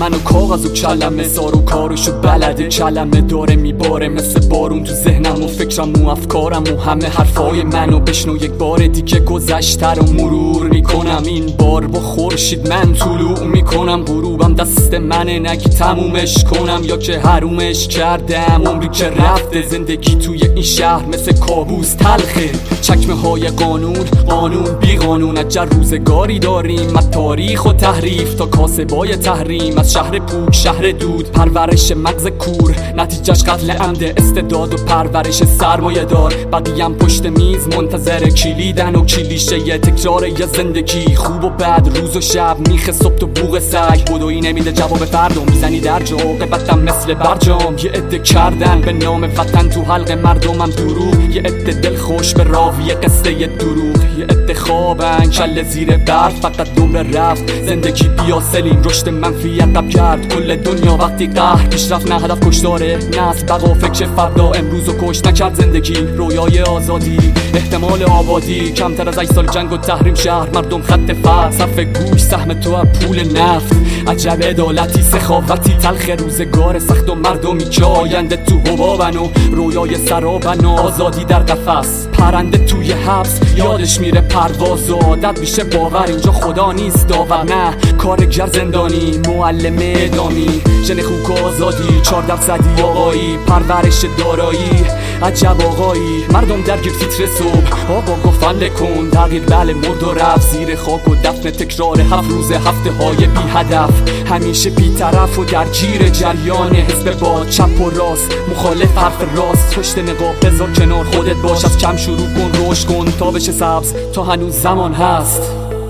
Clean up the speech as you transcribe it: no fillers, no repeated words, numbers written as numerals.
منو کاغذ و کلمه سار و کارشو بلده، کلمه داره میباره مثل بارون تو ذهنم و فکرم و افکارم و همه حرفای منو بشنو یک بار دیگه. گذشته رو مرور میکنم این بار با خورشید من طلوع میکنم، غروبم دست منه نگی تمومش کنم یا که حرومش کردم. عمری که رفته زندگی توی این شهر مثل کابوس تلخه، چکمه های قانون بی قانون. عجب روزگاری داریم از تاریخ و تحریف تا کاسبای تحریم، از شهر پوک شهر دود، پرورش مغز کور نتیجهش قتل عمد، استعداد و پرورش سرمایه دار. بقیم پشت میز منتظر کلیدن و کلیشه تکرار یه زندگی خوب و بد، روز و شب میخه صبح تو بوق سگ. بدویی نمیده جواب فردا، میزنی در جا عاقبتم مثل برجام. یه عده کردن به نام وطن تو حلق مردمم دروغ، یه عده دل خوش به راوی قصه دروغ، یه عده خوابن کله زیر برف فقط دوباره رفت. زندگی بیاسلیم رشد منفی عقب کرد کل دنیا وقتی قهر پیشرفت نه هدف کشداره، نسل بقا فکر فردا امروز و کش نکرد زندگی. رویای آزادی احتمال آبادی کمتر از 8 سال جنگ و تحریم شهر، مردم خط فقر صف گوش سهم تو از پول نفت. عجب عدالتی سخاوتی تلخ روزگار سخت و مردمی که آینده تو حبابن و رویای سرابن و آزادی در قفس. پرنده توی حبس یادش میره پرواز و عادت میشه باور اینجا خدا نیست داور، نه کارگر زندانی معلم اعدامی. ژن خوک آزادی 4% آقایی پرورش دارایی. عجب آقایی مردم درگیر تیتر صبح آقا گفتن کن تغییر بله مرد و رفت زیر خاک و دفن تکرار 7 روز هفته های بی هدف. همیشه بی طرف و درگیر جریان حزب با چپ و راست، مخالف حرف راست. پشت نقاب بذار کنار خودت باش، از کم شروع کن رشد کن تا بشه سبز تا هنوز زمان هست.